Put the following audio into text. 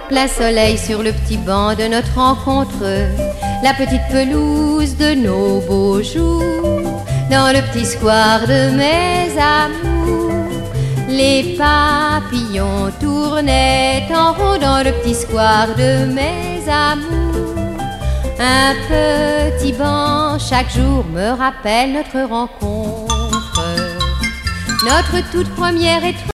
plein soleil sur le petit banc de notre rencontre, la petite pelouse de nos beaux jours, dans le petit square de mes amours. Les papillons tournaient en rond dans le petit square de mes amours. Un petit banc chaque jour me rappelle notre rencontre, notre toute première étoile.